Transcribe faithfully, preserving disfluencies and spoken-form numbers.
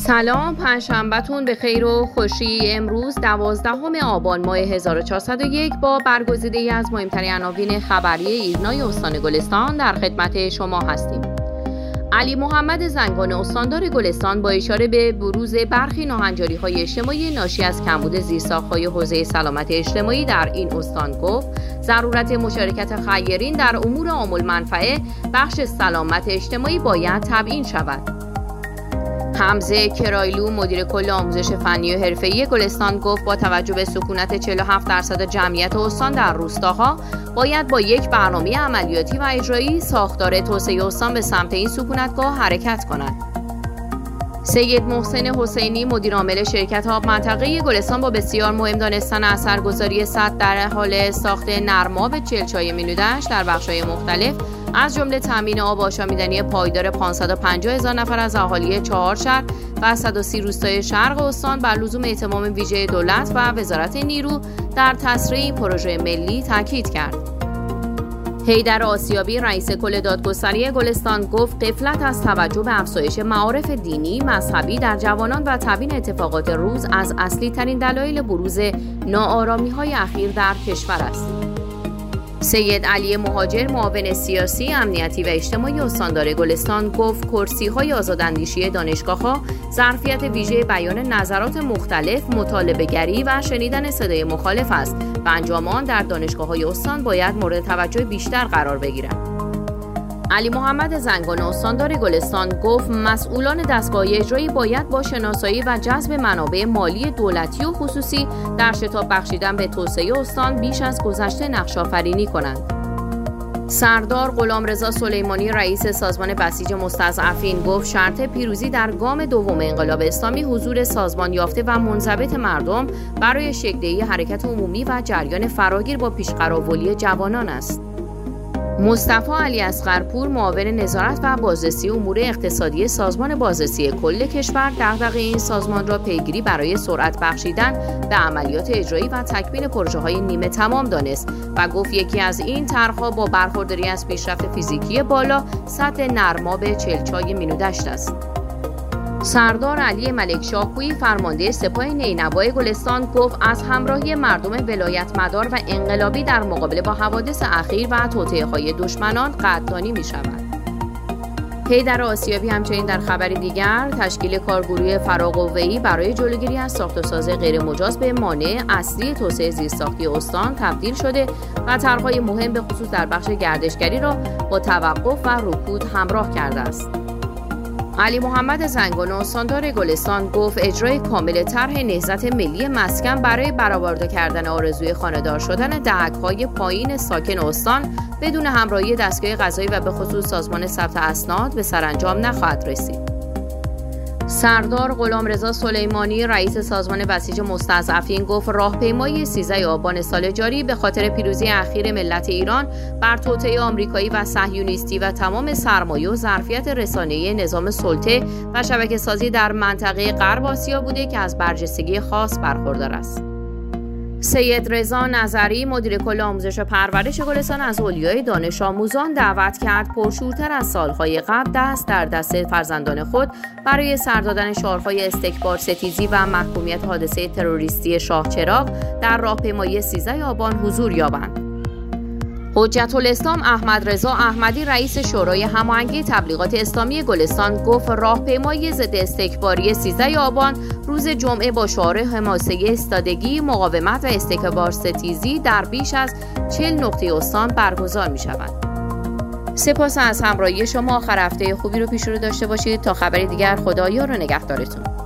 سلام، پنجشنبه‌تون به خیر و خوشی. امروز دوازدهم آبان ماه هزار و چهارصد و یک با برگزیده‌ای از مهمترین عناوین خبری ایرنای استان گلستان در خدمت شما هستیم. علی محمد زنگان استاندار گلستان با اشاره به بروز برخی ناهنجاری‌های اجتماعی ناشی از کمبود زیرساخت‌های حوزه سلامت اجتماعی در این استان گفت ضرورت مشارکت خیرین در امور عام المنفعه بخش سلامت اجتماعی باید تبیین شود. حمزه کرایلو مدیر کل آموزش فنی و حرفه‌ای گلستان گفت با توجه به سکونت چهل و هفت درصد جمعیت استان در روستاها باید با یک برنامه عملیاتی و اجرایی ساختار توسعه استان به سمت این سکونتگاه حرکت کند. سید محسن حسینی مدیر عامل شرکت آب منطقه گلستان با بسیار مهم دانستن اثرگذاری سد در حال ساخت نرماب چلچای مینودش در بخش‌های مختلف از جمله تامین آب آشامیدنی پایدار پانصد و پنجاه هزار نفر از اهالی چهار شهر و صد و سی روستای شرق استان بر لزوم اهتمام ویژه دولت و وزارت نیرو در تسریع این پروژه ملی تاکید کرد. حیدر آسیابی رئیس کل دادگستری گلستان گفت غفلت از توجه به افزایش معارف دینی مذهبی در جوانان و تبیین اتفاقات روز از اصلی ترین دلایل بروز ناآرامی‌های اخیر در کشور است. سید علی مهاجر معاون سیاسی، امنیتی و اجتماعی استاندار گلستان گفت کرسی‌های آزاداندیشی دانشگاه‌ها ظرفیت ویژه بیان نظرات مختلف، مطالبه‌گری و شنیدن صدای مخالف است و انجام آن در دانشگاه‌های استان باید مورد توجه بیشتر قرار بگیرد. علی محمد زنگان استاندار گلستان گفت مسئولان دستگاه اجرایی باید با شناسایی و جذب منابع مالی دولتی و خصوصی در شتاب بخشیدن به توسعه استان بیش از گذشته نقش‌آفرینی کنند. سردار غلامرضا سلیمانی رئیس سازمان بسیج مستضعفین گفت شرط پیروزی در گام دوم انقلاب اسلامی حضور سازمان یافته و منضبط مردم برای شکل‌دهی حرکت عمومی و جریان فراگیر با پیشقراولی جوانان است. مصطفی علی اصغرپور معاون نظارت و بازرسی امور اقتصادی سازمان بازرسی کل کشور دغدغه این سازمان را پیگیری برای سرعت بخشیدن به عملیات اجرایی و تکمیل پروژه‌های نیمه تمام دانست و گفت یکی از این طرح‌ها با برخورداری از پیشرفت فیزیکی بالا سد نرماب چلچای مینودشت است. سردار علی ملک شاهگویی فرمانده سپاه نینوای گلستان گفت از همراهی مردم ولایت مدار و انقلابی در مقابله با حوادث اخیر و توطئه‌های دشمنان قدردانی می‌شود. حیدر آسیابی همچنین در خبری دیگر تشکیل کارگروه فراقوه‌ای برای جلوگیری از ساخت و ساز غیرمجاز به مانع اصلی توسعه زیرساختی استان تبدیل شده و طرح‌های مهم به خصوص در بخش گردشگری را با توقف و رکود همراه کرده است. علی محمد زنگان استاندار گلستان گفت اجرای کامل طرح نهضت ملی مسکن برای برآورده کردن آرزوی خانه‌دار شدن دهک‌های پایین ساکن استان بدون همراهی دستگاه قضایی و به خصوص سازمان ثبت اسناد به سرانجام نخواهد رسید. سردار غلامرضا سلیمانی رئیس سازمان بسیج مستضعفین گفت راهپیمایی سیزده آبان سال جاری به خاطر پیروزی اخیر ملت ایران بر توطئه آمریکایی و صهیونیستی و تمام سرمایه و ظرفیت رسانه‌ای نظام سلطه و شبکه‌سازی در منطقه غرب آسیا بوده که از برجستگی خاص برخوردار است. سید رضا نظری مدیر کل آموزش و پرورش گلستان از اولیای دانش آموزان دعوت کرد پرشورتر از سالهای قبل دست در دست فرزندان خود برای سر دادن شعارهای استکبار ستیزی و محکومیت حادثه تروریستی شاهچراغ در راهپیمایی سیزده آبان حضور یابند. حجت الاسلام احمد رضا احمدی رئیس شورای هماهنگی تبلیغات اسلامی گلستان گفت راهپیمایی ضد استکباری سیزده آبان روز جمعه با شعار حماسه ایستادگی، مقاومت و استکبار ستیزی در بیش از چهل نقطه استان برگزار می شود. سپاس از همراهی شما. آخر هفته خوبی رو پیش رو داشته باشید. تا خبری دیگر خدایا رو نگهدارتون.